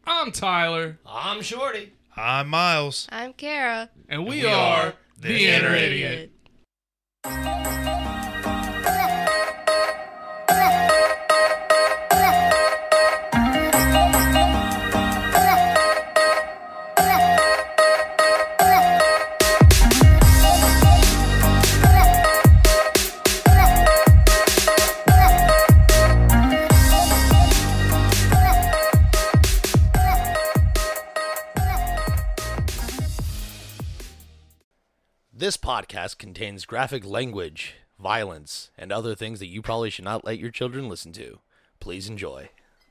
I'm Tyler. I'm Shorty. I'm Miles. I'm Kara. And we are The Inner Idiot. This podcast contains graphic language, violence, and other things that you probably should not let your children listen to. Please enjoy.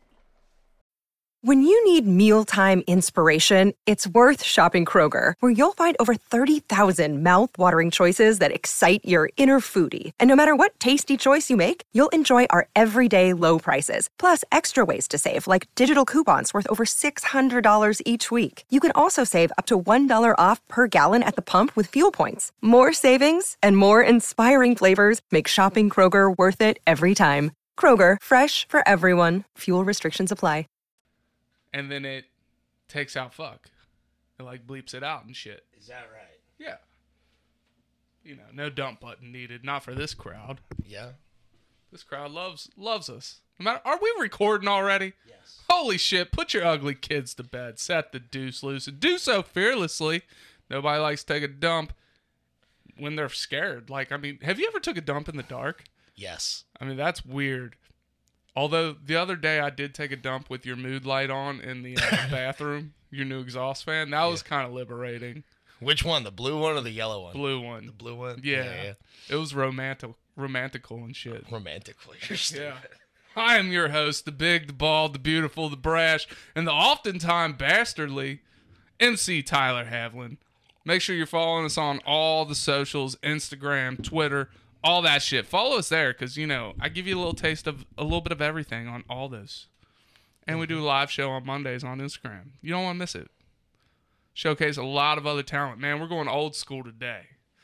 When you need mealtime inspiration, it's worth shopping Kroger, where you'll find over 30,000 mouth-watering choices that excite your inner foodie. And no matter what tasty choice you make, you'll enjoy our everyday low prices, plus extra ways to save, like digital coupons worth over $600 each week. You can also save up to $1 off per gallon at the pump with fuel points. More savings and more inspiring flavors make shopping Kroger worth it every time. Kroger, fresh for everyone. Fuel restrictions apply. And then it takes out fuck. It like bleeps it out and shit. Is that right? Yeah. You know, no dump button needed. Not for this crowd. Yeah. This crowd loves us. No matter, are we recording already? Yes. Holy shit, put your ugly kids to bed. Set the deuce loose and do so fearlessly. Nobody likes to take a dump when they're scared. Like, I mean, have you ever took a dump in the dark? Yes. I mean, that's weird. Although, the other day I did take a dump with your mood light on in the bathroom, your new exhaust fan. That was kind of liberating. Which one? The blue one or the yellow one? Blue one. The blue one? Yeah. It was romantical and shit. Romantical. You're stupid. Yeah. I am your host, the big, the bald, the beautiful, the brash, and the oftentimes bastardly MC Tyler Havlin. Make sure you're following us on all the socials, Instagram, Twitter, all that shit. Follow us there because, you know, I give you a little taste of a little bit of everything on all those. And we do a live show on Mondays on Instagram. You don't want to miss it. Showcase a lot of other talent. Man, we're going old school today.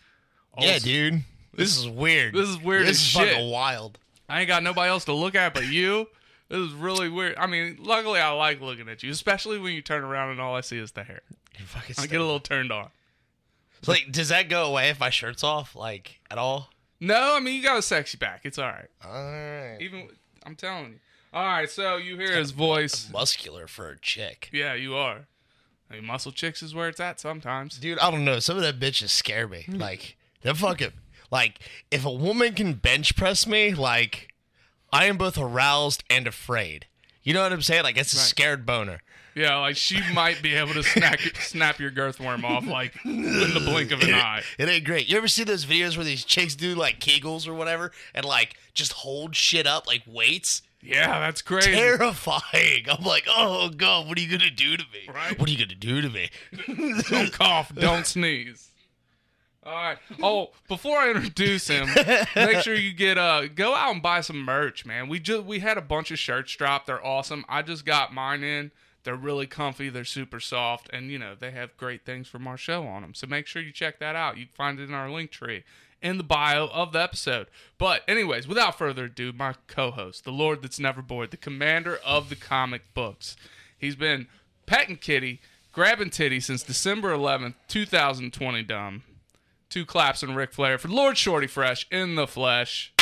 Dude. This is weird. This is weird This as is shit. fucking wild. I ain't got nobody else to look at but you. This is really weird. I mean, luckily I like looking at you, especially when you turn around and all I see is the hair. You're fucking I get a little turned on. Like, does that go away if my shirt's off, like, at all? No, I mean, you got a sexy back. It's all right. All right. Even, I'm telling you. All right, so you hear his voice. Muscular for a chick. Yeah, you are. I mean, muscle chicks is where it's at sometimes. Dude, I don't know. Some of that bitches scare me. Like, they're fucking... Like, if a woman can bench press me, like, I am both aroused and afraid. You know what I'm saying? Like, it's a scared boner. Yeah, like she might be able to snap your girth worm off, like, in the blink of an eye. It ain't great. You ever see those videos where these chicks do, like, Kegels or whatever and, like, just hold shit up, like weights? Yeah, that's crazy. Terrifying. I'm like, oh, God, what are you going to do to me? Right. What are you going to do to me? Don't cough, don't sneeze. All right. Oh, before I introduce him, make sure you get go out and buy some merch, man. We had a bunch of shirts dropped. They're awesome. I just got mine in. They're really comfy. They're super soft, and you know they have great things from our show on them. So make sure you check that out. You can find it in our link tree in the bio of the episode. But anyways, without further ado, my co-host, the Lord that's never bored, the commander of the comic books. He's been petting kitty, grabbing titty since December 11th, 2020. Dumb. 2 claps and Ric Flair for Lord Shorty Fresh in the flesh.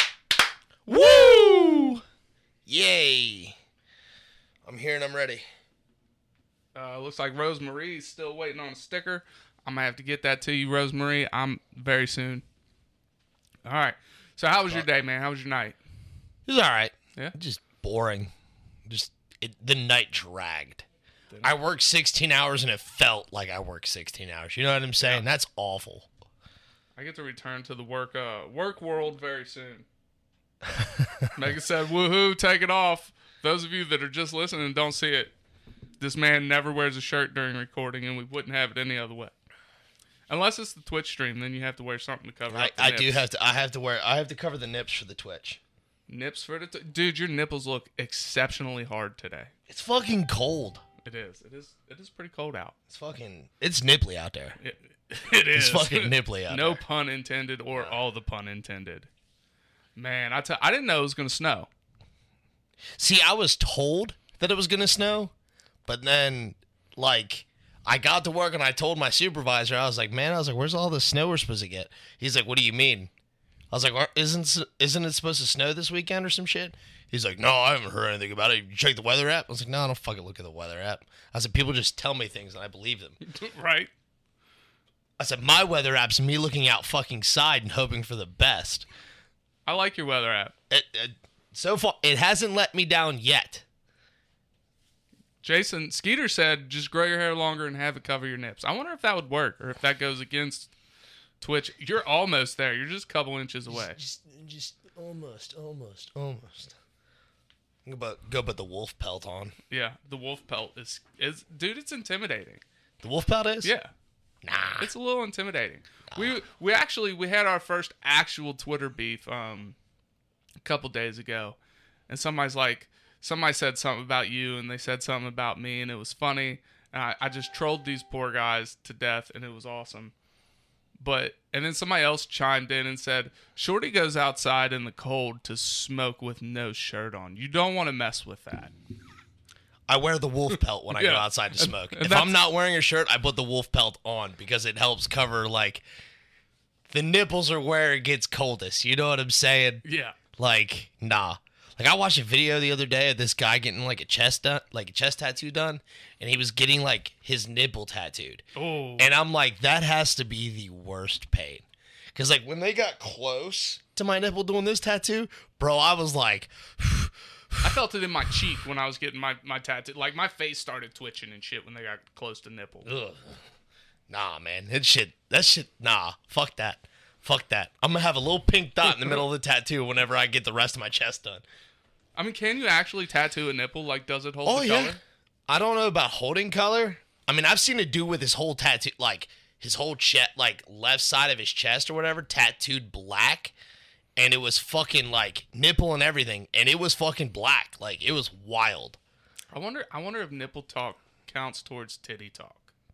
Woo! Yay. I'm here and I'm ready. Looks like Rosemarie's still waiting on a sticker. I'm going to have to get that to you, Rosemarie. I'm very soon. All right. So how was your day, man? How was your night? It was all right. Yeah? Just boring. The night dragged. I worked 16 hours and it felt like I worked 16 hours. You know what I'm saying? Yeah. That's awful. I get to return to the work world very soon. Megan said, woohoo, take it off. Those of you that are just listening and don't see it, this man never wears a shirt during recording, and we wouldn't have it any other way. Unless it's the Twitch stream, then you have to wear something to cover up the nips. I have to cover the nips for the Twitch. Nips for the... Dude, your nipples look exceptionally hard today. It's fucking cold. It is. It is pretty cold out. It's nipply out there. It is. It's fucking nipply out there. No pun intended or all the pun intended. Man, I didn't know it was going to snow. See, I was told that it was going to snow, But then, like, I got to work and I told my supervisor, I was like, where's all the snow we're supposed to get? He's like, what do you mean? I was like, isn't it supposed to snow this weekend or some shit? He's like, no, I haven't heard anything about it. You check the weather app? I was like, no, I don't fucking look at the weather app. I said, people just tell me things and I believe them. Right. I said, my weather app's me looking out fucking side and hoping for the best. I like your weather app. So far, it hasn't let me down yet. Jason Skeeter said, just grow your hair longer and have it cover your nips. I wonder if that would work or if that goes against Twitch. You're almost there. You're just a couple inches away. Just almost. Go put the wolf pelt on. Yeah, the wolf pelt is dude, it's intimidating. The wolf pelt is? Yeah. Nah. It's a little intimidating. We had our first actual Twitter beef a couple days ago. And somebody said something about you and they said something about me and it was funny. And I just trolled these poor guys to death and it was awesome. And then somebody else chimed in and said, Shorty goes outside in the cold to smoke with no shirt on. You don't want to mess with that. I wear the wolf pelt when I go outside to smoke. If I'm not wearing a shirt, I put the wolf pelt on because it helps cover, like, the nipples are where it gets coldest. You know what I'm saying? Yeah. Like, nah. Like, I watched a video the other day of this guy getting, like, a chest tattoo done, and he was getting, like, his nipple tattooed. Oh. And I'm like, that has to be the worst pain. Because, like, when they got close to my nipple doing this tattoo, bro, I was like... I felt it in my cheek when I was getting my tattoo. Like, my face started twitching and shit when they got close to nipple. Ugh. Nah, man. That shit, nah. Fuck that. I'm gonna have a little pink dot in the middle of the tattoo whenever I get the rest of my chest done. I mean, can you actually tattoo a nipple? Like, does it hold the color? I don't know about holding color. I mean, I've seen it do with his whole tattoo, like, his whole chest, like, left side of his chest or whatever, tattooed black. And it was fucking, like, nipple and everything. And it was fucking black. Like, it was wild. I wonder if nipple talk counts towards titty talk.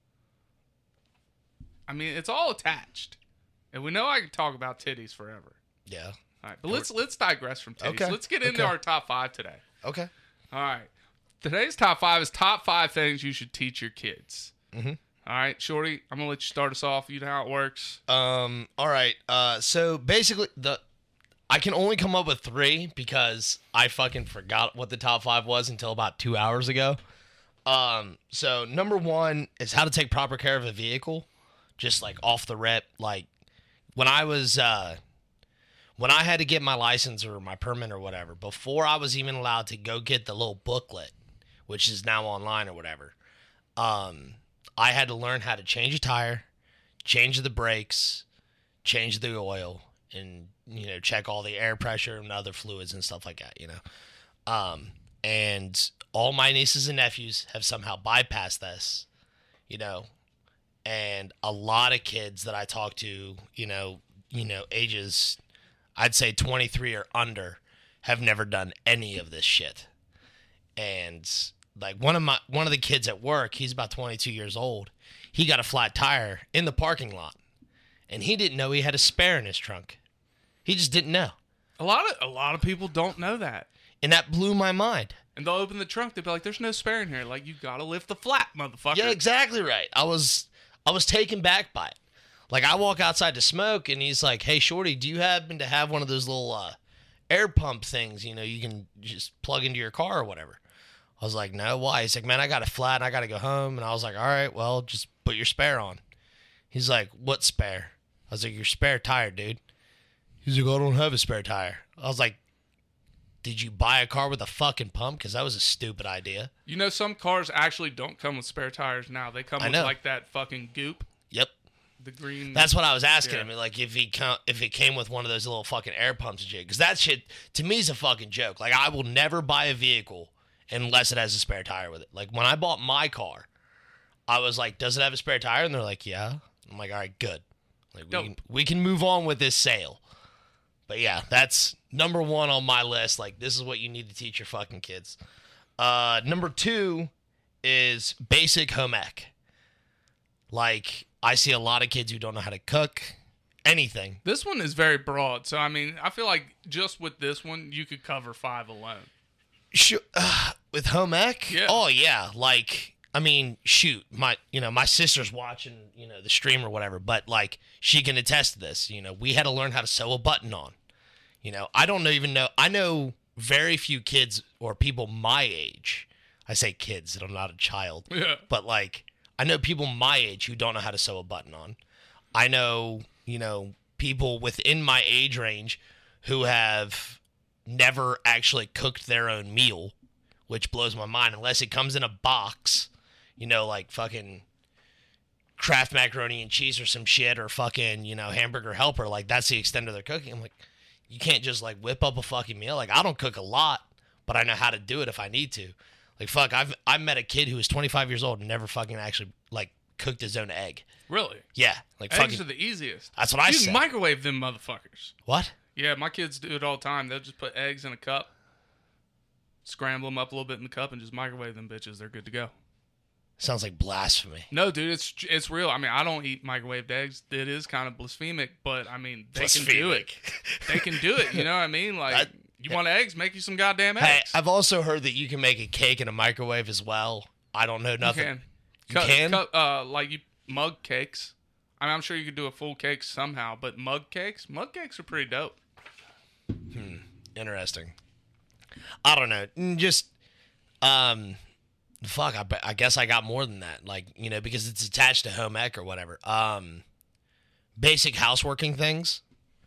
I mean, it's all attached. And we know I can talk about titties forever. Yeah. All right, but let's digress from titties. Okay. Let's get into our top 5 today. Okay. All right. Today's top 5 is top 5 things you should teach your kids. Mm-hmm. All right, Shorty, I'm going to let you start us off. You know how it works. All right. So, basically, I can only come up with 3 because I fucking forgot what the top 5 was until about 2 hours ago. So number 1 is how to take proper care of a vehicle, just like off the rip. Like when I had to get my license or my permit or whatever, before I was even allowed to go get the little booklet, which is now online or whatever, I had to learn how to change a tire, change the brakes, change the oil, and, you know, check all the air pressure and other fluids and stuff like that, you know. And all my nieces and nephews have somehow bypassed this, you know. And a lot of kids that I talk to, you know, ages, I'd say 23 or under, have never done any of this shit. And like one of the kids at work, he's about 22 years old. He got a flat tire in the parking lot, and he didn't know he had a spare in his trunk. He just didn't know. A lot of people don't know that. And that blew my mind. And they'll open the trunk, they'll be like, there's no spare in here. Like, you gotta lift the flap, motherfucker. Yeah, exactly right. I was taken back by it. Like, I walk outside to smoke, and he's like, hey, Shorty, do you happen to have one of those little air pump things, you know, you can just plug into your car or whatever? I was like, no, why? He's like, man, I got a flat, and I got to go home. And I was like, all right, well, just put your spare on. He's like, what spare? I was like, your spare tire, dude. He's like, I don't have a spare tire. I was like, did you buy a car with a fucking pump? Because that was a stupid idea. You know, some cars actually don't come with spare tires now. They come with, like, that fucking goop. Yep. The green. That's what I was asking him. Like, if it came with one of those little fucking air pumps and shit. Because that shit, to me, is a fucking joke. Like, I will never buy a vehicle unless it has a spare tire with it. Like, when I bought my car, I was like, does it have a spare tire? And they're like, yeah. I'm like, all right, good. Like, we can move on with this sale. But yeah, that's number 1 on my list. Like, this is what you need to teach your fucking kids. Number 2 is basic home ec. Like, I see a lot of kids who don't know how to cook anything. This one is very broad. So, I mean, I feel like just with this one, you could cover 5 alone. Sure. With home ec? Yeah. Oh yeah. Like, I mean, shoot, my sister's watching, the stream or whatever, but like she can attest to this. We had to learn how to sew a button on. I don't even know. I know very few kids or people my age. I say kids, and I'm not a child. Yeah. But like, I know people my age who don't know how to sew a button on. I know, people within my age range who have never actually cooked their own meal, which blows my mind unless it comes in a box, like fucking Kraft macaroni and cheese or some shit or fucking, Hamburger Helper. Like, that's the extent of their cooking. I'm like, you can't just like whip up a fucking meal. Like, I don't cook a lot, but I know how to do it if I need to. Like, fuck, I met a kid who was 25 years old and never fucking actually like cooked his own egg. Really? Yeah, like Eggs fucking. are the easiest. That's what I You said. can microwave them motherfuckers. What? Yeah, my kids do it all the time. They'll just put eggs in a cup, scramble them up a little bit in the cup, and just microwave them bitches. They're good to go. Sounds like blasphemy. No, dude, it's real. I mean, I don't eat microwaved eggs. It is kind of blasphemic, but I mean, they can do it. They can do it. You know what I mean? Like, you want eggs? Make you some goddamn eggs. Hey, I've also heard that you can make a cake in a microwave as well. I don't know nothing. You can? Like you mug cakes. I mean, I'm sure you could do a full cake somehow, but mug cakes are pretty dope. Interesting. I don't know. Just, fuck, I guess I got more than that. Like, because it's attached to home ec or whatever. Basic houseworking things.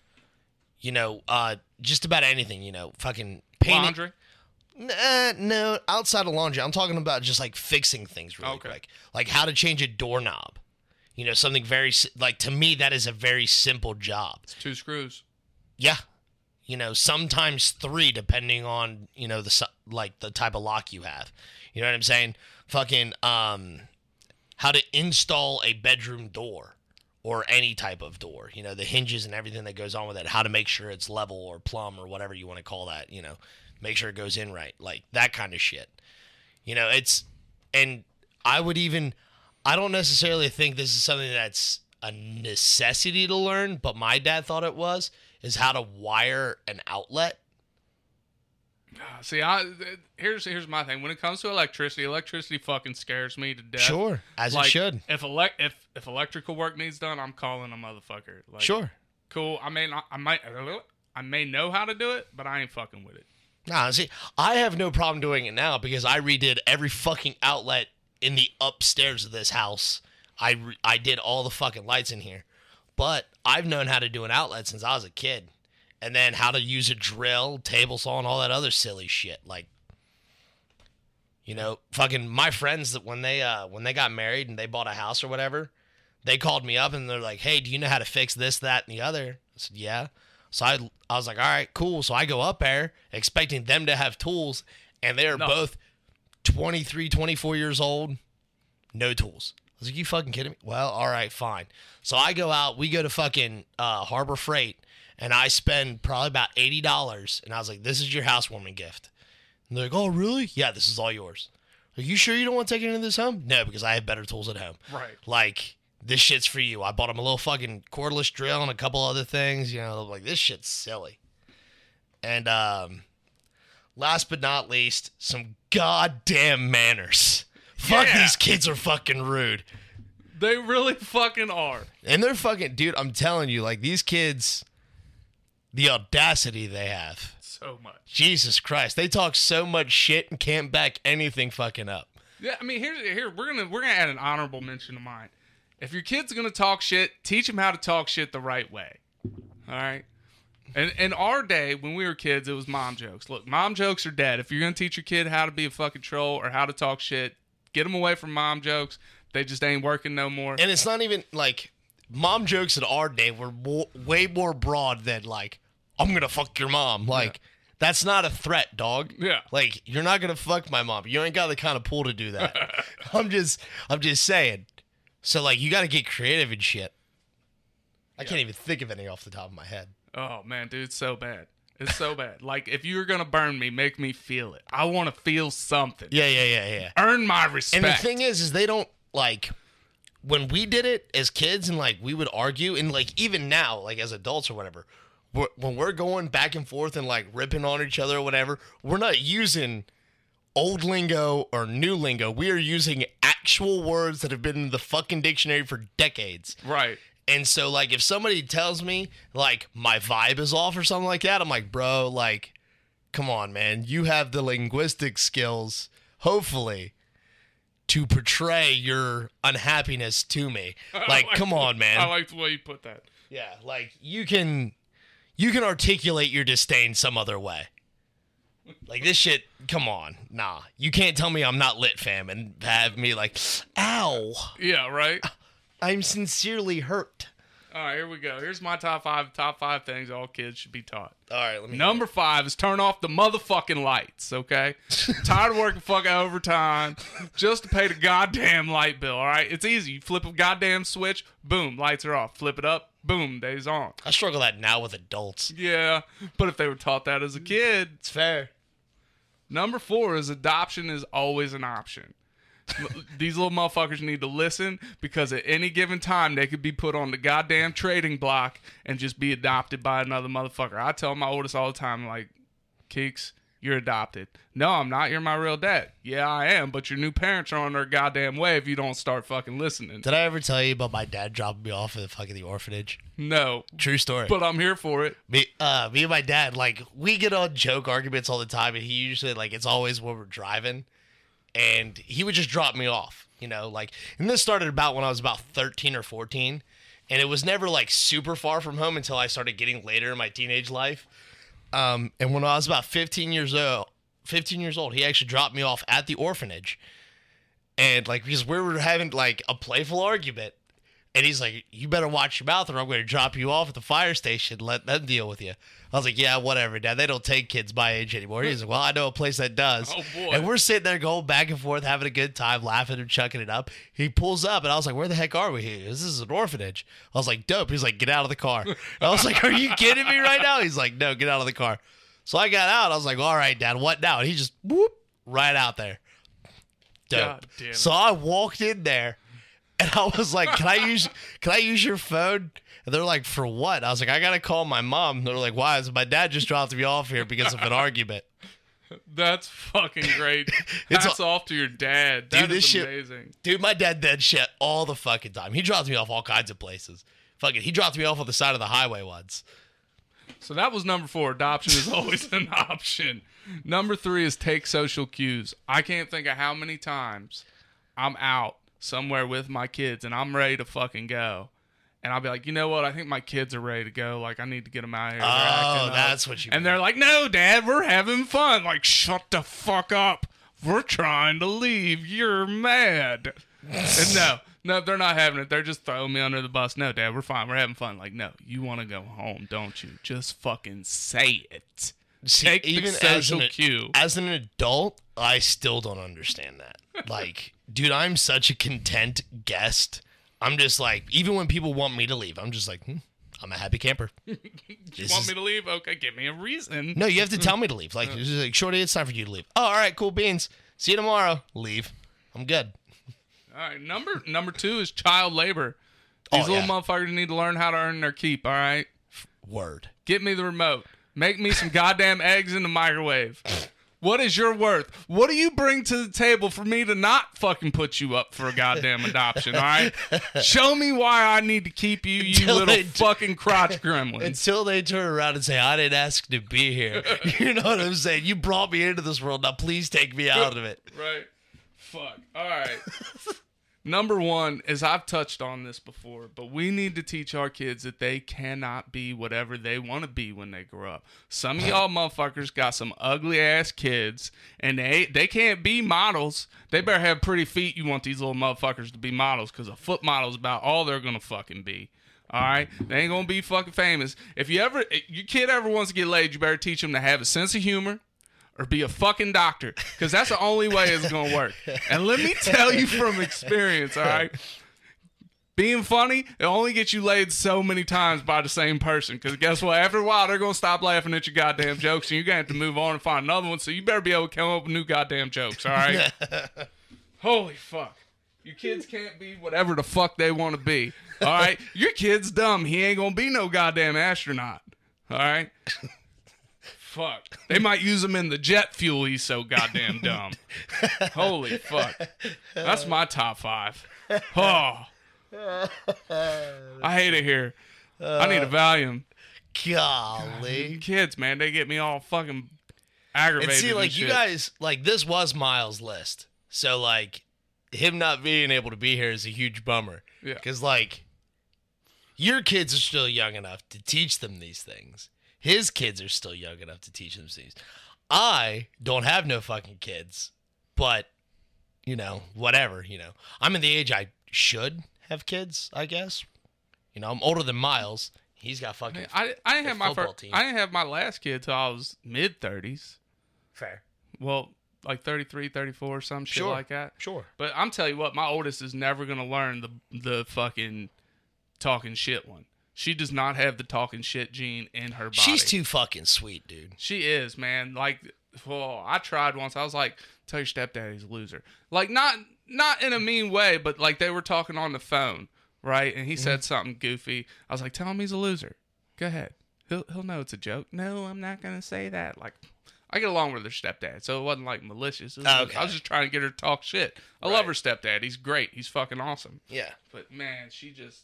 Just about anything, fucking painting. Laundry. No, outside of laundry. I'm talking about just like fixing things really quick. Like how to change a doorknob. Something very, like, to me, that is a very simple job. It's 2 screws. Yeah. Sometimes 3, depending on, the type of lock you have. You know what I'm saying? Fucking, how to install a bedroom door or any type of door. The hinges and everything that goes on with it. How to make sure it's level or plumb or whatever you want to call that, Make sure it goes in right. Like, that kind of shit. And I don't necessarily think this is something that's a necessity to learn, but my dad thought it was, is how to wire an outlet. See, here's my thing. When it comes to electricity fucking scares me to death. Sure, as it should. If electrical work needs done, I'm calling a motherfucker. Like, sure. Cool. I may know how to do it, but I ain't fucking with it. Nah, see, I have no problem doing it now because I redid every fucking outlet in the upstairs of this house. I did all the fucking lights in here. But I've known how to do an outlet since I was a kid. And then how to use a drill, table saw, and all that other silly shit. Like, fucking my friends, that when they got married and they bought a house or whatever, they called me up and they're like, hey, do you know how to fix this, that, and the other? I said, yeah. So I was like, all right, cool. So I go up there expecting them to have tools, and they are both 23, 24 years old, no tools. I was like, you fucking kidding me? Well, all right, fine. So I go out, we go to fucking Harbor Freight, and I spend probably about $80, and I was like, this is your housewarming gift. And they're like, oh, really? Yeah, this is all yours. Are you sure you don't want to take any of this home? No, because I have better tools at home. Right. Like, this shit's for you. I bought them a little fucking cordless drill and a couple other things. Like, this shit's silly. And last but not least, some goddamn manners. Fuck, these kids are fucking rude. They really fucking are. And they're fucking, dude, I'm telling you, like, these kids, the audacity they have. So much. Jesus Christ. They talk so much shit and can't back anything fucking up. Yeah, I mean, here we're gonna add an honorable mention of mine. If your kid's gonna talk shit, teach them how to talk shit the right way. All right. And in our day, when we were kids, it was mom jokes. Look, mom jokes are dead. If you're gonna teach your kid how to be a fucking troll or how to talk shit, get them away from mom jokes. They just ain't working no more. And it's not even like mom jokes in our day were way more broad than like, I'm gonna fuck your mom. Like, that's not a threat, dog. Yeah. Like, you're not gonna fuck my mom. You ain't got the kind of pull to do that. I'm just saying. So like, you got to get creative and shit. I can't even think of any off the top of my head. Oh man, dude, it's so bad. It's so bad. Like, if you're gonna burn me, make me feel it. I want to feel something. Yeah. Earn my respect. And the thing is they don't, like, when we did it as kids and like we would argue, and like even now, like as adults or whatever, when we're going back and forth and like ripping on each other or whatever, we're not using old lingo or new lingo. We are using actual words that have been in the fucking dictionary for decades. Right. And so, like, if somebody tells me, like, my vibe is off or something like that, I'm like, bro, like, come on, man. You have the linguistic skills, hopefully, to portray your unhappiness to me. Like, come on, man. I like the way you put that. Yeah, like, you can articulate your disdain some other way. Like, this shit, come on. Nah. You can't tell me I'm not lit, fam, and have me like, ow. Yeah, right? I'm sincerely hurt. All right, here we go. Here's my top five things all kids should be taught. All right, let me. Number 5 is turn off the motherfucking lights, okay? Tired of working fucking overtime just to pay the goddamn light bill, all right? It's easy. You flip a goddamn switch, boom, lights are off. Flip it up, boom, days on. I struggle that now with adults. Yeah, but if they were taught that as a kid. It's fair. Number 4 is adoption is always an option. These little motherfuckers need to listen because at any given time they could be put on the goddamn trading block and just be adopted by another motherfucker. I tell my oldest all the time, like, Keeks, you're adopted. No, I'm not. You're my real dad. Yeah, I am, but your new parents are on their goddamn way if you don't start fucking listening. Did I ever tell you about my dad dropping me off at the orphanage? No. True story. But I'm here for it. Me and my dad, like, we get on joke arguments all the time, and he usually, like, it's always when we're driving. And he would just drop me off, you know, like, and this started about when I was about 13 or 14. And it was never like super far from home until I started getting later in my teenage life. And when I was about 15 years old, he actually dropped me off at the orphanage. And like, because we were having like a playful argument. And he's like, you better watch your mouth or I'm going to drop you off at the fire station. Let them deal with you. I was like, yeah, whatever, Dad. They don't take kids my age anymore. He's like, well, I know a place that does. Oh, boy. And we're sitting there going back and forth, having a good time, laughing and chucking it up. He pulls up, and I was like, where the heck are we here? This is an orphanage. I was like, dope. He's like, get out of the car. And I was like, are you kidding me right now? He's like, no, get out of the car. So I got out. I was like, all right, Dad, what now? And he just, whoop, right out there. Dope. God damn it. So I walked in there. And I was like, can I use your phone? And they're like, for what? I was like, I got to call my mom. They're like, why? I said, my dad just dropped me off here because of an argument. That's fucking great. Hats off to your dad. That is amazing. Dude, my dad did shit all the fucking time. He dropped me off all kinds of places. Fucking, he dropped me off on the side of the highway once. So that was number 4. Adoption is always an option. Number 3 is take social cues. I can't think of how many times I'm out somewhere with my kids and I'm ready to fucking go. And I'll be like, you know what? I think my kids are ready to go. Like, I need to get them out of here. Oh, that's what you mean. And they're like, no, Dad, we're having fun. Like, shut the fuck up. We're trying to leave. You're mad. And no, they're not having it. They're just throwing me under the bus. No, Dad, we're fine. We're having fun. Like, no, you want to go home, don't you? Just fucking say it. Take even the social cue. As an adult, I still don't understand that. Like, dude, I'm such a content guest. I'm just like, even when people want me to leave, I'm just like, I'm a happy camper. You want me to leave? Okay, give me a reason. No, you have to tell me to leave. Like, it's just like, Shorty, it's time for you to leave. Oh, all right, cool beans. See you tomorrow. Leave. I'm good. All right, number 2 is child labor. These little motherfuckers need to learn how to earn their keep, all right? Word. Get me the remote. Make me some goddamn eggs in the microwave. What is your worth? What do you bring to the table for me to not fucking put you up for a goddamn adoption, all right? Show me why I need to keep you, you little fucking crotch gremlin. Until they turn around and say, I didn't ask to be here. You know what I'm saying? You brought me into this world. Now please take me out of it. Right. Fuck. All right. Number 1 is, I've touched on this before, but we need to teach our kids that they cannot be whatever they want to be when they grow up. Some of y'all motherfuckers got some ugly ass kids, and they can't be models. They better have pretty feet. You want these little motherfuckers to be models, because a foot model is about all they're gonna fucking be. All right, they ain't gonna be fucking famous. If your kid ever wants to get laid, you better teach them to have a sense of humor. Or be a fucking doctor, because that's the only way it's going to work. And let me tell you from experience, all right? Being funny, it only gets you laid so many times by the same person, because guess what? After a while, they're going to stop laughing at your goddamn jokes, and you're going to have to move on and find another one, so you better be able to come up with new goddamn jokes, all right? Holy fuck. Your kids can't be whatever the fuck they want to be, all right? Your kid's dumb. He ain't going to be no goddamn astronaut, all right? fuck. They might use him in the jet fuel. He's so goddamn dumb. Holy fuck. That's my top 5. Oh. I hate it here. I need a Valium. Golly. Kids, man, they get me all fucking aggravated. And see, like, and you shit. guys, like, this was Miles' list. So, like, him not being able to be here is a huge bummer. Yeah. Because, like, your kids are still young enough to teach them these things. His kids are still young enough to teach them these. I don't have no fucking kids, but, you know, whatever, you know. I'm in the age I should have kids, I guess. You know, I'm older than Miles. He's got fucking I didn't have my football first, team. I didn't have my last kid till I was mid-30s. Fair. Well, like 33, 34, some shit Sure. like that. Sure. But I'm telling you what, my oldest is never going to learn the fucking talking shit one. She does not have the talking shit gene in her body. She's too fucking sweet, dude. She is, man. Like, well, I tried once. I was like, tell your stepdad he's a loser. Like, not in a mean way, but like they were talking on the phone, right? And he said something goofy. I was like, tell him he's a loser. Go ahead. He'll know it's a joke. No, I'm not going to say that. Like, I get along with her stepdad, so it wasn't like malicious. Okay. I was just trying to get her to talk shit. I love her stepdad. He's great. He's fucking awesome. Yeah. But man, she just,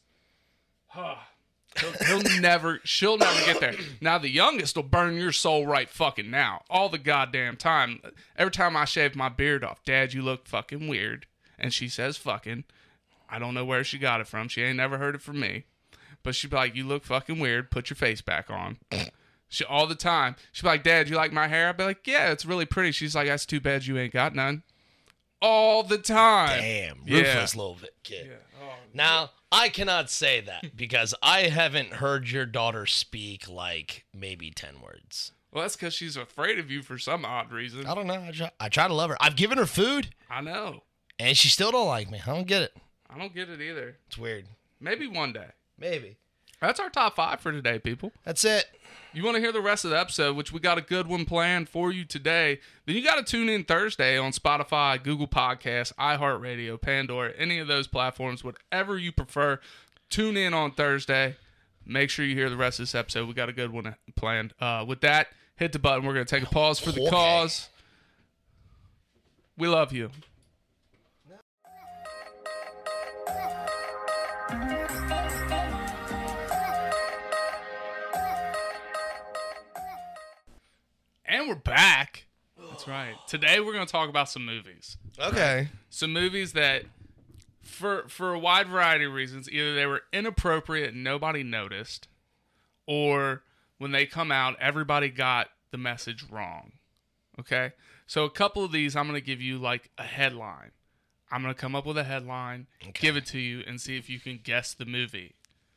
she'll never get there. Now the youngest will burn your soul right fucking now, all the goddamn time. Every time I shave my beard off, Dad, you look fucking weird, and she says fucking. I don't know where she got it from. She ain't never heard it from me, but she'd be like, you look fucking weird. Put your face back on. She all the time. She'd be like, Dad, you like my hair? I'd be like, yeah, it's really pretty. She's like, that's too bad you ain't got none. All the time. Damn, Yeah. ruthless little kid. Now, I cannot say that because I haven't heard your daughter speak like maybe 10 words. Well, that's because she's afraid of you for some odd reason. I don't know. I try to love her. I've given her food, I know. and she still don't like me. I don't get it. I don't get it either. It's weird. Maybe one day. Maybe. That's our top 5 for today, people. That's it. You want to hear the rest of the episode, which we got a good one planned for you today, then you got to tune in Thursday on Spotify, Google Podcasts, iHeartRadio, Pandora, any of those platforms, whatever you prefer. Tune in on Thursday. Make sure you hear the rest of this episode. We got a good one planned. With that, hit the button. We're going to take a pause for the Okay. cause. We love you. And we're back. That's right. Today we're going to talk about some movies. Okay. Some movies that, for a wide variety of reasons, either they were inappropriate and nobody noticed, or when they come out, everybody got the message wrong. Okay? So a couple of these, I'm going to give you like a headline. I'm going to come up with a headline, give it to you, and see if you can guess the movie.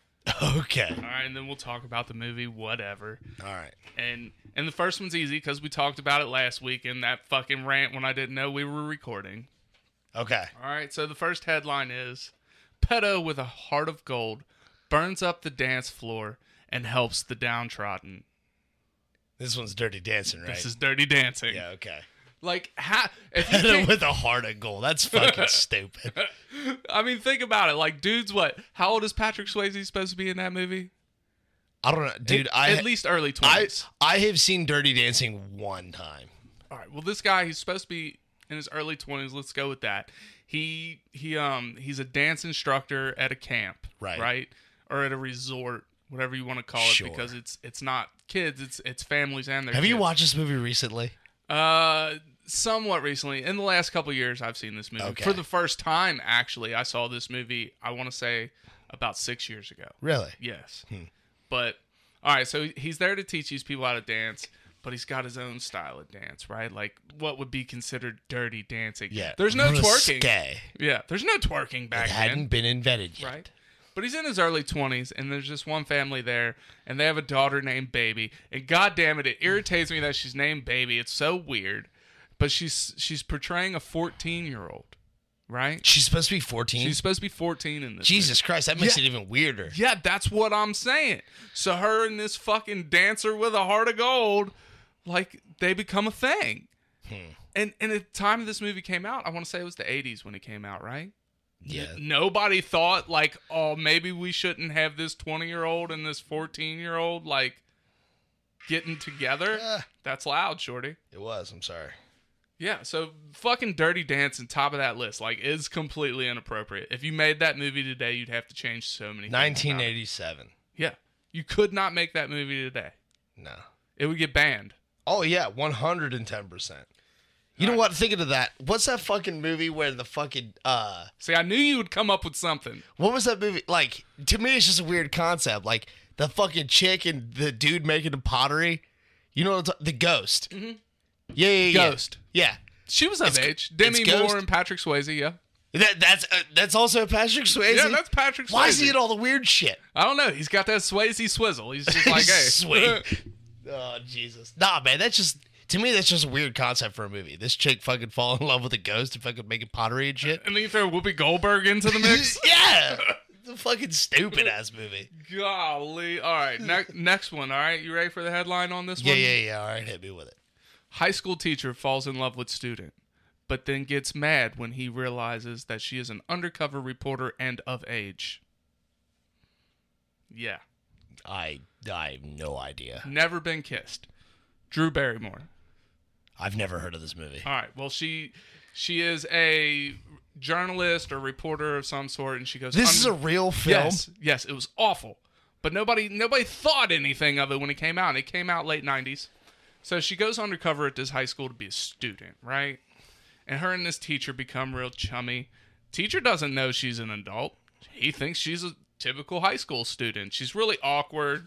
Okay. All right, and then we'll talk about the movie, whatever. All right. And the first one's easy because we talked about it last week in that fucking rant when I didn't know we were recording. Okay. All right, so the first headline is, Pedo with a heart of gold burns up the dance floor and helps the downtrodden. This one's Dirty Dancing, right? This is Dirty Dancing. Yeah, okay. Like, if you think, With a heart of gold. That's fucking stupid. I mean, think about it. Like, dude's what? How old is Patrick Swayze supposed to be in that movie? I don't know. Dude, At least early 20s. I have seen Dirty Dancing one time. All right. Well, this guy, he's supposed to be in his early 20s. Let's go with that. He's a dance instructor at a camp, right, or at a resort, whatever you want to call it, Sure. because it's not kids, it's families and their Have kids. you watched this movie recently? Somewhat recently. In the last couple of years, I've seen this movie Okay. for the first time. Actually, I saw this movie. I want to say about 6 years ago. Really? Yes. But, all right, so he's there to teach these people how to dance, but he's got his own style of dance, right? Like what would be considered dirty dancing. Yeah. There's no twerking. Risque. Yeah, there's no twerking back It hadn't then. been invented yet. Right? But he's in his early 20s, and there's just one family there, and they have a daughter named Baby. And God damn it, it irritates me that she's named Baby. It's so weird. But she's portraying a 14-year-old, right? She's supposed to be 14? She's supposed to be 14 in this. Jesus Christ, that makes Yeah. it even weirder. Yeah, that's what I'm saying. So her and this fucking dancer with a heart of gold, like, they become a thing. And at the time this movie came out, I want to say it was the 80s when it came out, right? Yeah. Nobody thought, like, oh, maybe we shouldn't have this 20-year-old and this 14-year-old, like, getting together. That's loud, shorty. It was. I'm sorry. Yeah, so fucking Dirty Dancing, top of that list, like, is completely inappropriate. If you made that movie today, you'd have to change so many things. 1987. Yeah. You could not make that movie today. No. It would get banned. Oh, yeah, 110%. You know what? Thinking of that, what's that fucking movie where the fucking, See, I knew you would come up with something. what was that movie? Like, to me, it's just a weird concept. Like, the fucking chick and the dude making the pottery. You know what the Ghost. Mm-hmm. Yeah. Ghost. Yeah. She was of age. Demi Ghost? Moore and Patrick Swayze, yeah. That's also Patrick Swayze? Yeah, that's Patrick Swayze. Why is he in all the weird shit? I don't know. He's got that Swayze swizzle. He's just like, hey. Sweet. Oh, Jesus. Nah, man, to me, that's just a weird concept for a movie. This chick fucking fall in love with a ghost and fucking making pottery and shit. And then you throw Whoopi Goldberg into the mix? Yeah. It's a fucking stupid-ass movie. Golly. All right, next one, all right? You ready for the headline on this one? Yeah. All right, hit me with it. High school teacher falls in love with student, but then gets mad when he realizes that she is an undercover reporter and of age. Yeah. I have no idea. Never been kissed. Drew Barrymore. I've never heard of this movie. All right. Well, she is a journalist or reporter of some sort, and she goes, This is a real film? Yes, it was awful. But nobody thought anything of it when it came out. It came out late 90s. So she goes undercover at this high school to be a student, right? And her and this teacher become real chummy. Teacher doesn't know she's an adult. He thinks she's a typical high school student. She's really awkward.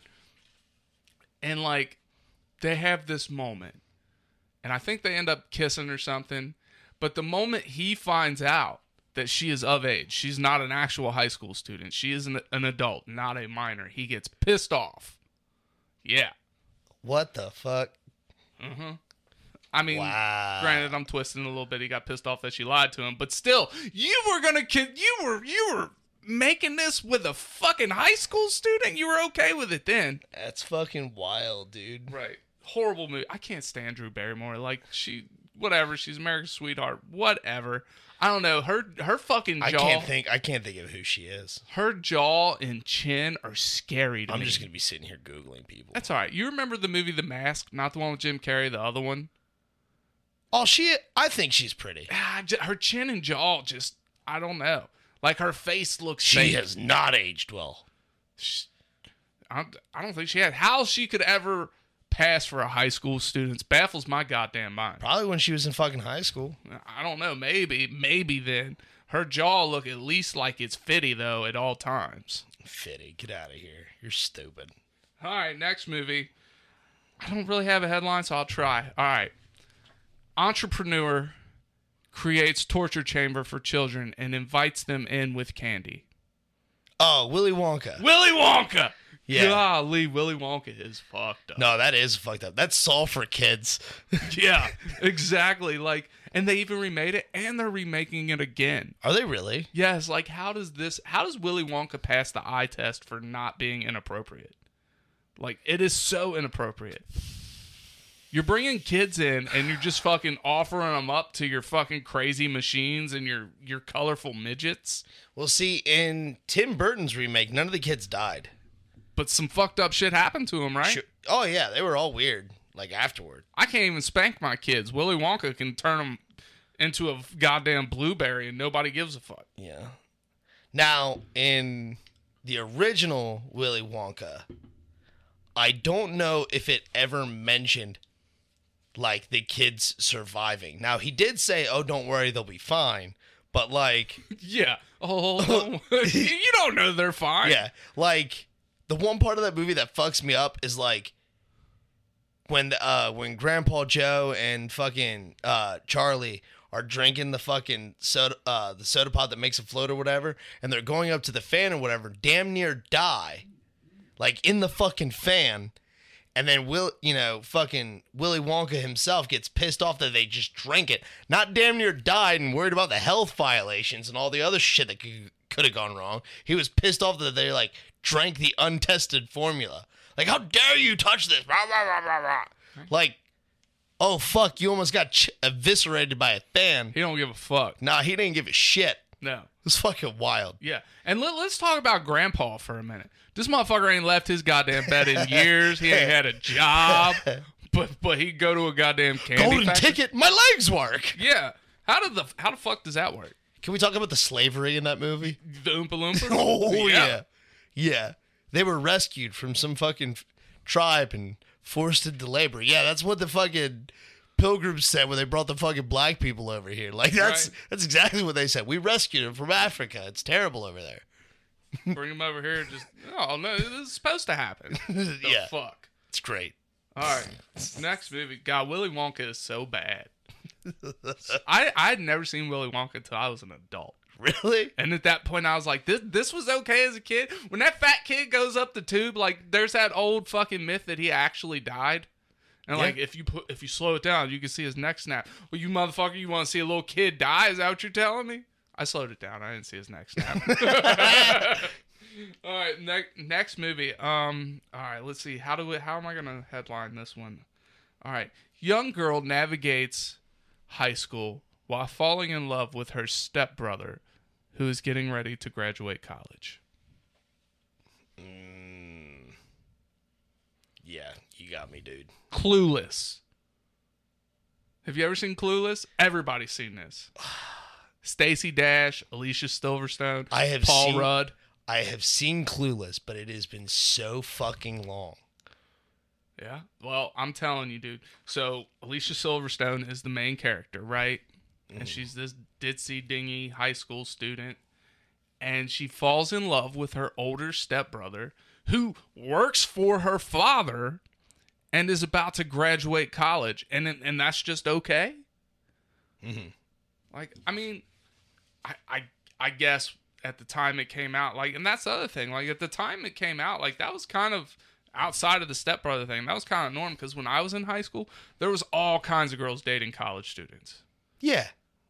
And, like, they have this moment. And I think they end up kissing or something. But the moment he finds out that she is of age, she's not an actual high school student. She is an adult, not a minor. He gets pissed off. Yeah. What the fuck? Mm-hmm. I mean, wow. Granted, I'm twisting a little bit. He got pissed off that she lied to him. But still, you were making this with a fucking high school student? You were okay with it then. That's fucking wild, dude. Right. Horrible movie. I can't stand Drew Barrymore. Like, whatever. She's America's sweetheart. Whatever. I don't know. Her fucking jaw. I can't think of who she is. Her jaw and chin are scary to me. I'm just going to be sitting here Googling people. That's all right. You remember the movie The Mask? Not the one with Jim Carrey, the other one? Oh, I think she's pretty. Her chin and jaw just, I don't know. Like, her face looks She fake. has not aged well. I don't think she had. How she could ever pass for a high school student baffles my goddamn mind. Probably when she was in fucking high school. I don't know. Maybe then. Her jaw look at least like it's fitty, though, at all times. Fitty, get out of here. You're stupid. All right, next movie. I don't really have a headline, so I'll try. All right. Entrepreneur creates torture chamber for children and invites them in with candy. Oh, Willy Wonka. Willy Wonka! Yeah. Golly, Willy Wonka is fucked up. No, that is fucked up. That's Saw for kids. Yeah, exactly. Like, and they even remade it, and they're remaking it again. Are they really? Yes. Like, how does Willy Wonka pass the eye test for not being inappropriate? Like, it is so inappropriate. You're bringing kids in, and you're just fucking offering them up to your fucking crazy machines and your colorful midgets. Well, see, in Tim Burton's remake, none of the kids died. But some fucked up shit happened to them, right? Sure. Oh, yeah, they were all weird, like, afterward. I can't even spank my kids. Willy Wonka can turn them into a goddamn blueberry, and nobody gives a fuck. Yeah. Now, in the original Willy Wonka, I don't know if it ever mentioned, like, the kids surviving. Now, he did say, oh, don't worry, they'll be fine. But, like... Yeah. Oh, you don't know they're fine. Yeah. Like, the one part of that movie that fucks me up is, like, when Grandpa Joe and fucking Charlie are drinking the fucking soda, the soda pop that makes it float or whatever, and they're going up to the fan or whatever, damn near die, like, in the fucking fan. And then fucking Willy Wonka himself gets pissed off that they just drank it. Not damn near died and worried about the health violations and all the other shit that could have gone wrong. He was pissed off that they, like, drank the untested formula. Like, how dare you touch this? Rah, rah, rah, rah, rah. Like, oh, fuck, you almost got eviscerated by a fan. He don't give a fuck. Nah, he didn't give a shit. No. It's fucking wild. Yeah. And let's talk about Grandpa for a minute. This motherfucker ain't left his goddamn bed in years. He ain't had a job. But he'd go to a goddamn candy Golden factory. ticket, my legs work. Yeah. How the fuck does that work? Can we talk about the slavery in that movie? The Oompa Loompa? Oh, yeah. Yeah. They were rescued from some fucking tribe and forced into labor. Yeah, that's what the fucking Pilgrims said when they brought the fucking black people over here. Like, that's exactly what they said. We rescued them from Africa. It's terrible over there. Bring them over here. Just, oh, no, this is supposed to happen. Yeah. Fuck. It's great. All right. Next movie. God, Willy Wonka is so bad. I'd never seen Willy Wonka until I was an adult. Really? And at that point, I was like, this was okay as a kid. When that fat kid goes up the tube, like, there's that old fucking myth that he actually died. And, like, if you slow it down, you can see his neck snap. Well, you motherfucker, you want to see a little kid die? Is that what you're telling me? I slowed it down. I didn't see his neck snap. All right, next movie. All right, let's see. How am I going to headline this one? All right. Young girl navigates high school while falling in love with her stepbrother, who is getting ready to graduate college. Yeah, you got me, dude. Clueless. Have you ever seen Clueless? Everybody's seen this. Stacey Dash, Alicia Silverstone, Paul Rudd. I have seen Clueless, but it has been so fucking long. Yeah? Well, I'm telling you, dude. So, Alicia Silverstone is the main character, right? And she's this ditzy, dingy high school student. And she falls in love with her older stepbrother, who works for her father and is about to graduate college. And that's just okay? Mm-hmm. Like, I mean, I guess at the time it came out, like, and that's the other thing. Like, at the time it came out, like, that was kind of outside of the stepbrother thing. That was kind of norm, because when I was in high school, there was all kinds of girls dating college students. Yeah.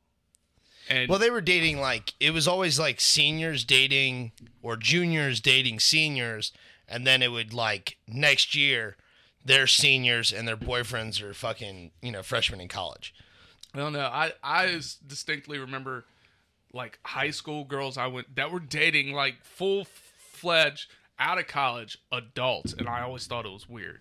And well, they were dating, like, it was always like seniors dating or juniors dating seniors, and then it would, like, next year they're seniors and their boyfriends are fucking, freshmen in college. I don't know. I distinctly remember, like, high school girls that were dating, like, full-fledged, out of college adults, and I always thought it was weird.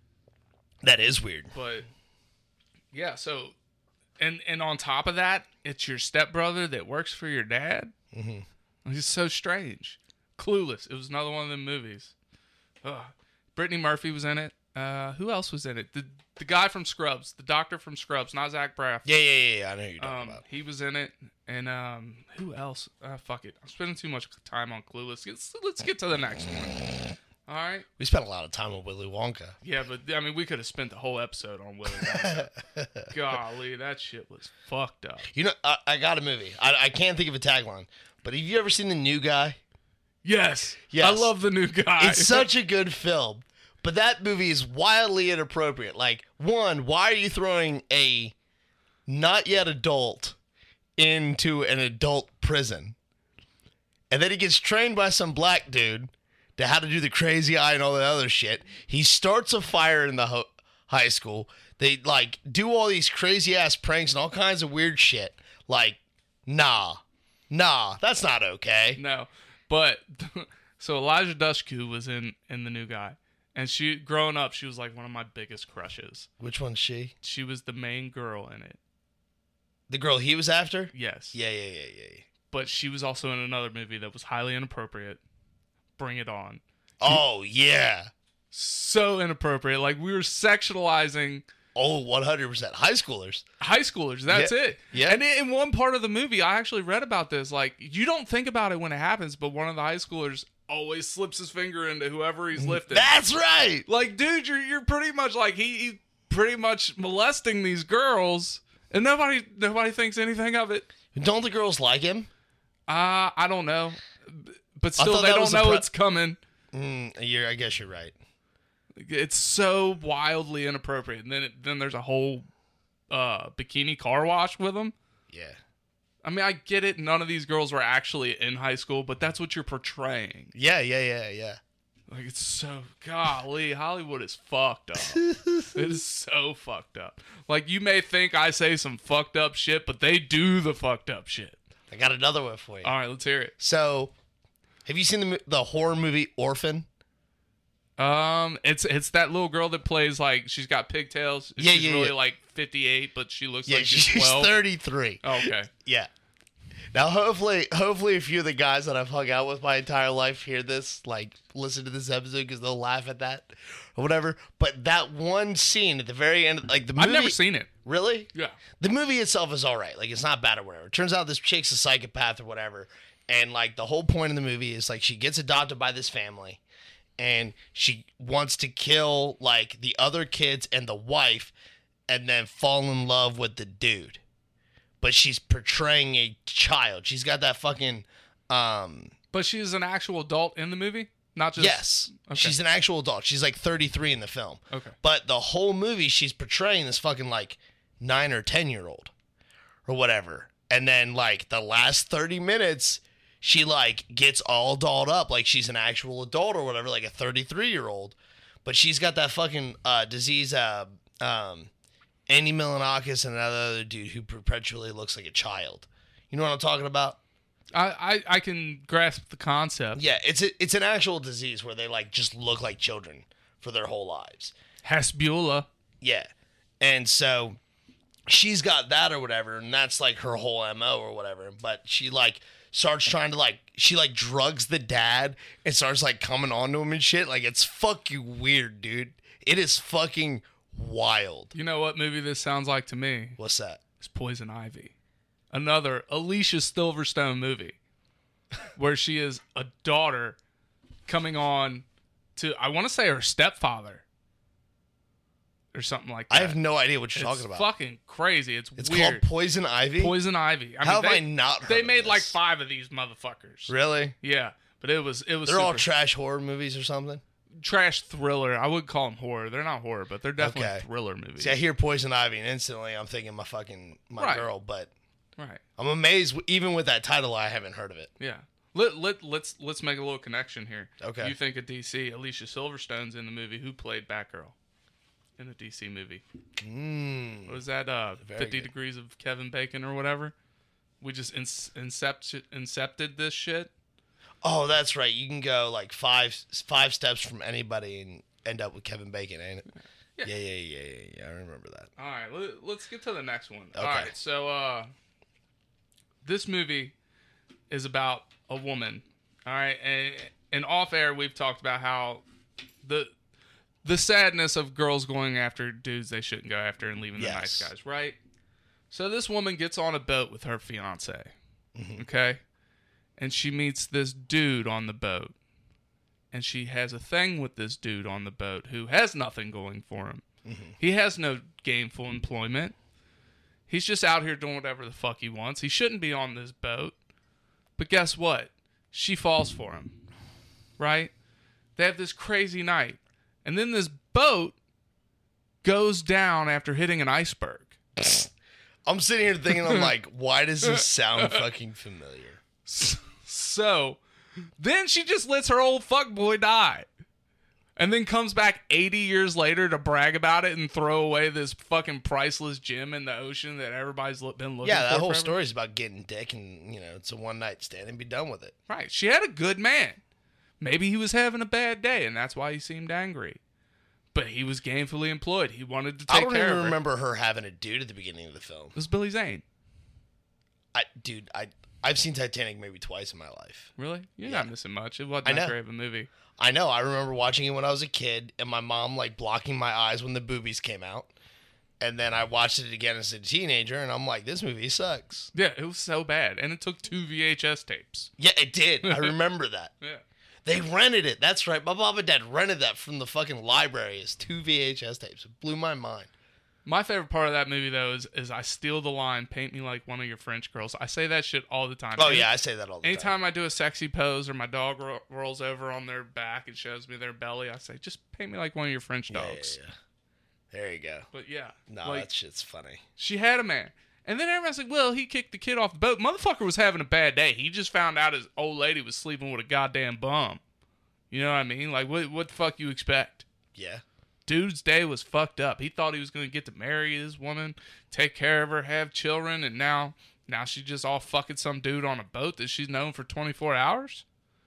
That is weird. But yeah, so and on top of that, it's your stepbrother that works for your dad. Mm-hmm. It's so strange. Clueless. It was another one of them movies. Brittany Murphy was in it. Who else was in it? The guy from Scrubs, the doctor from Scrubs, not Zach Braff. Yeah. I know who you're talking about. He was in it. And who else? Fuck it. I'm spending too much time on Clueless. Let's get to the next one. All right. We spent a lot of time on Willy Wonka. Yeah, but I mean, we could have spent the whole episode on Willy Wonka. Golly, that shit was fucked up. I got a movie. I can't think of a tagline, but have you ever seen The New Guy? Yes. Yes. I love The New Guy. It's such a good film, but that movie is wildly inappropriate. Like, one, why are you throwing a not yet adult into an adult prison? And then he gets trained by some black dude to how to do the crazy eye and all that other shit. He starts a fire in the high school. They, like, do all these crazy ass pranks and all kinds of weird shit. Like, nah, that's not okay. No, but so Elijah Dushku was in The New Guy, and she, growing up, she was like one of my biggest crushes. Which one's she? She was the main girl in it. The girl he was after? Yes. Yeah. But she was also in another movie that was highly inappropriate. Bring It On. Oh, yeah. So inappropriate. Like, we were sexualizing... Oh, 100%. High schoolers. That's yeah. it. Yeah. And in one part of the movie, I actually read about this. Like, you don't think about it when it happens, but one of the high schoolers always slips his finger into whoever he's lifting. That's right. Like, dude, you're pretty much like, he's pretty much molesting these girls, and nobody thinks anything of it. Don't the girls like him? I don't know. But still, they don't know it's coming. I guess you're right. It's so wildly inappropriate. And then there's a whole bikini car wash with them. Yeah. I mean, I get it. None of these girls were actually in high school, but that's what you're portraying. Yeah. Like, it's so... Golly, Hollywood is fucked up. It is so fucked up. Like, you may think I say some fucked up shit, but they do the fucked up shit. I got another one for you. All right, let's hear it. So, have you seen the horror movie Orphan? It's that little girl that plays like she's got pigtails. Yeah, she's yeah, really yeah. like 58, but she looks Yeah, like she's she's 12. 33. Oh, okay. Yeah. Now, hopefully, a few of the guys that I've hung out with my entire life hear this, like, listen to this episode because they'll laugh at that or whatever. But that one scene at the very end, like the movie. I've never seen it. Really? Yeah. The movie itself is all right. Like, it's not bad or whatever. It turns out this chick's a psychopath or whatever. And, like, the whole point of the movie is, like, she gets adopted by this family. And she wants to kill, like, the other kids and the wife and then fall in love with the dude. But she's portraying a child. She's got that fucking... But she's an actual adult in the movie? Not just... Yes. Okay. She's an actual adult. She's, like, 33 in the film. Okay. But the whole movie, she's portraying this fucking, like, 9 or 10-year-old. Or whatever. And then, like, the last 30 minutes... She, like, gets all dolled up like she's an actual adult or whatever, like a 33-year-old. But she's got that fucking disease, Andy Milonakis and another other dude who perpetually looks like a child. You know what I'm talking about? I can grasp the concept. Yeah, it's an actual disease where they, like, just look like children for their whole lives. Hasbula. Yeah. And so she's got that or whatever, and that's, like, her whole MO or whatever. But she, like... starts trying to, like, she, like, drugs the dad and starts, like, coming on to him and shit. Like, it's fucking weird, dude. It is fucking wild. You know what movie this sounds like to me? What's that? It's Poison Ivy. Another Alicia Silverstone movie where she is a daughter coming on to, I want to say her stepfather or something like that. I have no idea what you're It's talking about. fucking crazy. It's It's weird. called Poison Ivy? Poison Ivy. How have I not heard They of made like this? 5 of these motherfuckers. Really? Yeah, but it was They're super all trash horror movies or something? trash thriller. I would call them horror. They're not horror, but they're definitely Okay. thriller movies. See, I hear Poison Ivy and instantly I'm thinking my Right. girl, but Right. I'm amazed even with that title I haven't heard of it. Yeah. Let's make a little connection here. Okay. You think of DC, Alicia Silverstone's in the movie. Who played Batgirl in the DC movie? What was that? 50 good. Degrees of Kevin Bacon or whatever? We just incepted this shit. Oh, that's right. You can go like five steps from anybody and end up with Kevin Bacon, ain't it? Yeah. I remember that. All right, let's get to the next one. Okay. All right, so this movie is about a woman. All right, and off air we've talked about how the sadness of girls going after dudes they shouldn't go after and leaving the nice Yes. guys, right? So this woman gets on a boat with her fiance, okay? And she meets this dude on the boat. And she has a thing with this dude on the boat who has nothing going for him. He has no gainful employment. He's just out here doing whatever the fuck he wants. He shouldn't be on this boat. But guess what? She falls for him. Right? They have this crazy night. And then this boat goes down after hitting an iceberg. I'm sitting here thinking, I'm like, why does this sound fucking familiar? So, then she just lets her old fuckboy die. And then comes back 80 years later to brag about it and throw away this fucking priceless gem in the ocean that everybody's been looking for. Yeah, that whole forever. story's about getting dick and, it's a one-night stand and be done with it. Right. She had a good man. Maybe he was having a bad day and that's why he seemed angry. But he was gainfully employed. He wanted to I take don't care even of her. remember her having a dude at the beginning of the film. It was Billy Zane. I've seen Titanic maybe twice in my life. Really? You're Yeah. not missing much. It wasn't I that know. great of a movie. I know. I remember watching it when I was a kid and my mom, like, blocking my eyes when the boobies came out. And then I watched it again as a teenager and I'm like, this movie sucks. Yeah, it was so bad. And it took 2 VHS tapes. Yeah, it did. I remember that. Yeah. They rented it. That's right. My mom and dad rented that from the fucking library as 2 VHS tapes. It blew my mind. My favorite part of that movie, though, is I steal the line, paint me like one of your French girls. I say that shit all the time. Oh, yeah, I say that all the time. Anytime I do a sexy pose or my dog rolls over on their back and shows me their belly, I say, just paint me like one of your French dogs. Yeah. There you go. But yeah. No, like, that shit's funny. she had a man. And then everybody's like, well, he kicked the kid off the boat. Motherfucker was having a bad day. He just found out his old lady was sleeping with a goddamn bum. You know what I mean? Like, what the fuck you expect? Yeah. Dude's day was fucked up. He thought he was going to get to marry this woman, take care of her, have children, and now Now she's just all fucking some dude on a boat that she's known for 24 hours?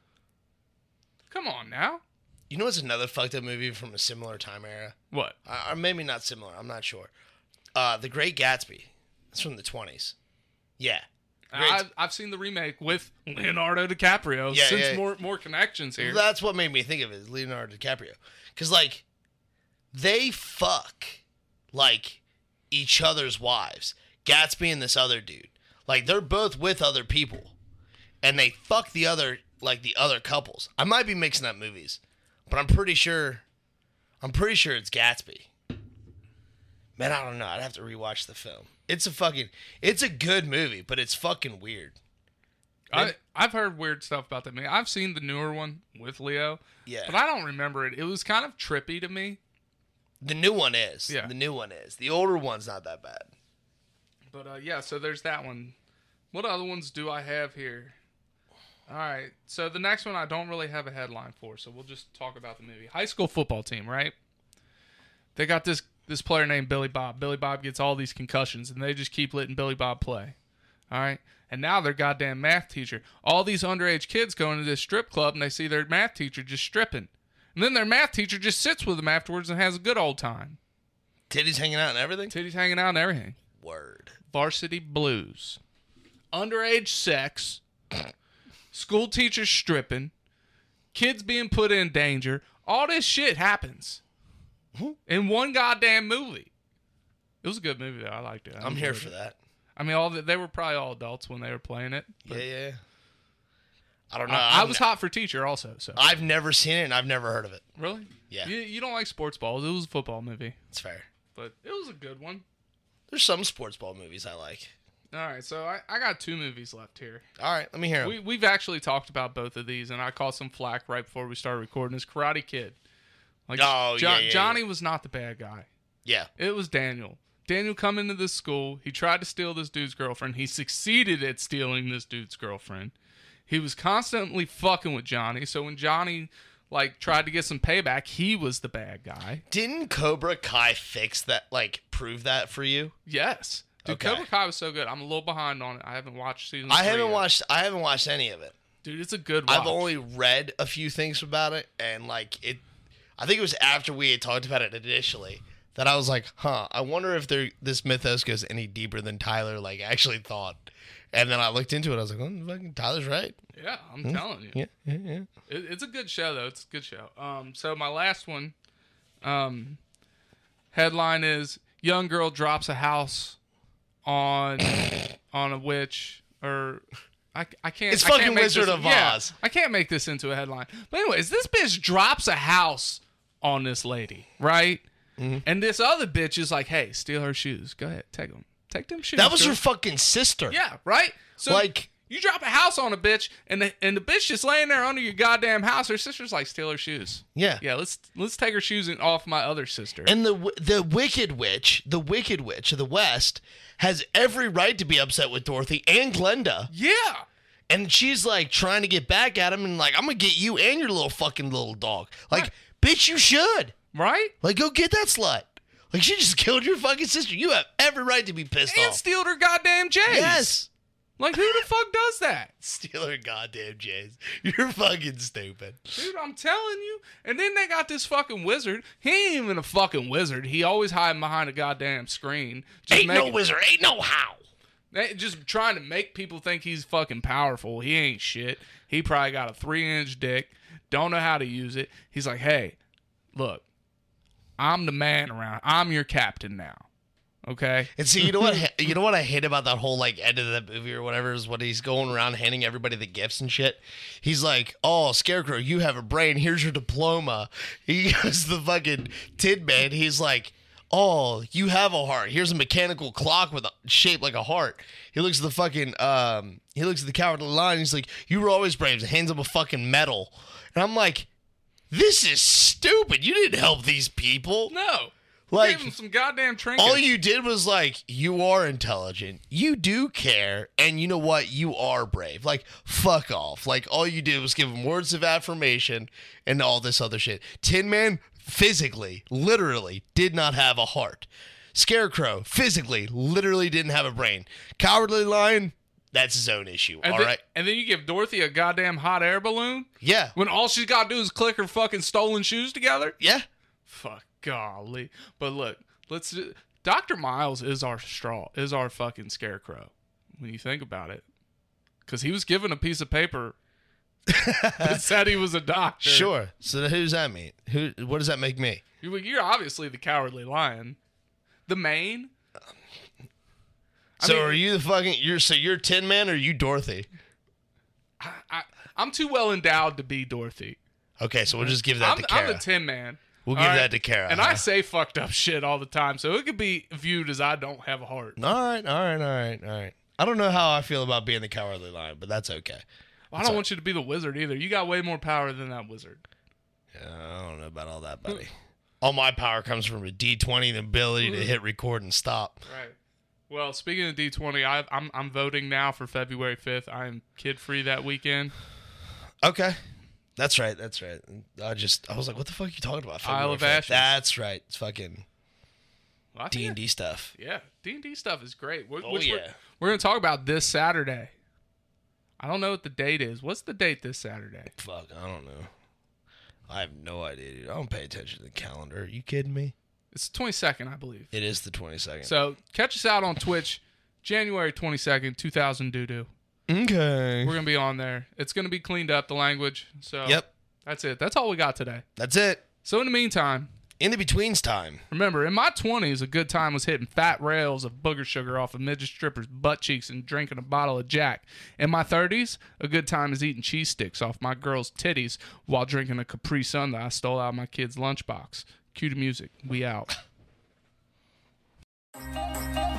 Come on now. You know what's another fucked up movie from a similar time era? What? Or maybe not similar. I'm not sure. The Great Gatsby. It's from the 20s. Yeah. I've seen the remake with Leonardo DiCaprio. More connections here. That's what made me think of it, is Leonardo DiCaprio. Because, like, they fuck, like, each other's wives. Gatsby and this other dude. Like, they're both with other people. And they fuck the other couples. I might be mixing up movies. But I'm pretty sure it's Gatsby. Man, I don't know. I'd have to rewatch the film. It's a good movie, but it's fucking weird. I've heard weird stuff about that movie. I've seen the newer one with Leo. Yeah. But I don't remember it. It was kind of trippy to me. The new one is. Yeah. The new one is. The older one's not that bad. But, yeah, so there's that one. What other ones do I have here? All right. So the next one I don't really have a headline for, so we'll just talk about the movie. High school football team, right? They got this player named Billy Bob. Billy Bob gets all these concussions, and they just keep letting Billy Bob play. All right? And now their goddamn math teacher. All these underage kids go into this strip club, and they see their math teacher just stripping. And then their math teacher just sits with them afterwards and has a good old time. Titties hanging out and everything? Titties hanging out and everything. Word. Varsity Blues. Underage sex. School teachers stripping. Kids being put in danger. All this shit happens in one goddamn movie. It was a good movie, though. I liked it. I'm here for that. I mean, they were probably all adults when they were playing it. Yeah. I don't know. I was hot for teacher also. So I've never seen it, and I've never heard of it. Really? Yeah. You don't like sports balls. It was a football movie. It's fair. But it was a good one. There's some sports ball movies I like. All right, so I got 2 movies left here. All right, let me hear them. We've actually talked about both of these, and I caught some flack right before we started recording. It's Karate Kid. Like, Johnny was not the bad guy. Yeah. It was Daniel. Daniel come into this school. He tried to steal this dude's girlfriend. He succeeded at stealing this dude's girlfriend. He was constantly fucking with Johnny, so when Johnny tried to get some payback, he was the bad guy. Didn't Cobra Kai fix that, prove that for you? Yes. Dude, Okay. Cobra Kai was so good. I'm a little behind on it. I haven't watched season 3 I haven't yet. watched any of it. Dude, it's a good watch. I've only read a few things about it, and I think it was after we had talked about it initially that I was like, I wonder if this mythos goes any deeper than Tyler actually thought. And then I looked into it. I was like, fucking Tyler's right. Yeah, I'm telling you. Yeah. It's a good show, though. It's a good show. So my last one, headline is young girl drops a house on a witch, or I can't. It's I can't fucking make Wizard this, of yeah, Oz. I can't make this into a headline. But anyways, this bitch drops a house on this lady, right? Mm-hmm. And this other bitch is like, "Hey, steal her shoes. Go ahead, take them. Take them shoes." That was girl. your fucking sister. Yeah, right? So you drop a house on a bitch, and the bitch just laying there under your goddamn house. Her sister's like, steal her shoes. Yeah. Yeah, let's take her shoes off my other sister. And the wicked witch of the West has every right to be upset with Dorothy and Glenda. Yeah. And she's trying to get back at him and I'm going to get you and your little dog. Right. Bitch, you should. Right? Go get that slut. She just killed your fucking sister. You have every right to be pissed And off. steal her goddamn J's. Yes. Who the fuck does that? Steal her goddamn J's. You're fucking stupid. Dude, I'm telling you. And then they got this fucking wizard. He ain't even a fucking wizard. He always hiding behind a goddamn screen. Ain't no wizard. Ain't no how. Just trying to make people think he's fucking powerful. He ain't shit. He probably got a 3-inch dick. Don't know how to use it. He's like, hey, look, I'm the man around. I'm your captain now. Okay. And see, you know what? You know what I hate about that whole end of that movie or whatever is when he's going around handing everybody the gifts and shit. He's like, "Oh, Scarecrow, you have a brain. Here's your diploma." He goes to the fucking Tin Man. He's like, "Oh, you have a heart. Here's a mechanical clock with a shape like a heart." He looks at the fucking he looks at the Cowardly Lion. He's like, "You were always brave." He hands him a fucking medal, and I'm like, "This is stupid. You didn't help these people." No. Like, gave him some goddamn trinkets. all you did was you are intelligent, you do care, and you know what? You are brave. Fuck off. All you did was give him words of affirmation and all this other shit. Tin Man physically, literally, did not have a heart. Scarecrow, physically, literally didn't have a brain. Cowardly Lion, that's his own issue, all right? And then you give Dorothy a goddamn hot air balloon? Yeah. When all she's got to do is click her fucking stolen shoes together? Yeah. Fuck, golly. But look, Dr. Miles is our fucking Scarecrow when you think about it. Because he was given a piece of paper that said he was a doctor. Sure. So who does that mean? What does that make me? You're obviously the Cowardly Lion. The Mane. Are you the fucking... You're Tin Man or are you Dorothy? I'm too well endowed to be Dorothy. Okay, so we'll just give that to Kara. I'm the Tin Man. We'll give that to Kara. And I say fucked up shit all the time, so it could be viewed as I don't have a heart. All right. I don't know how I feel about being the Cowardly Lion, but that's okay. Well, I don't want you to be the wizard either. You got way more power than that wizard. Yeah, I don't know about all that, buddy. All my power comes from a D20, the ability to hit record and stop. Right. Well, speaking of D20, I'm voting now for February 5th. I am kid-free that weekend. Okay. That's right. I was like, what the fuck are you talking about? Isle of Ashes. That's right. It's fucking Well, D&D stuff. Yeah, D&D stuff is great. We're going to talk about this Saturday. I don't know what the date is. What's the date this Saturday? Fuck, I don't know. I have no idea, dude. I don't pay attention to the calendar. Are you kidding me? It's the 22nd, I believe. It is the 22nd. So catch us out on Twitch, January 22nd, 2000 doo-doo. Okay. We're going to be on there. It's going to be cleaned up, the language. So Yep. That's it. That's all we got today. That's it. So in the meantime, in the betweens time. Remember, in my 20s, a good time was hitting fat rails of booger sugar off of midget strippers' butt cheeks and drinking a bottle of Jack. In my 30s, a good time is eating cheese sticks off my girl's titties while drinking a Capri Sun that I stole out of my kid's lunchbox. Cue the music. We out.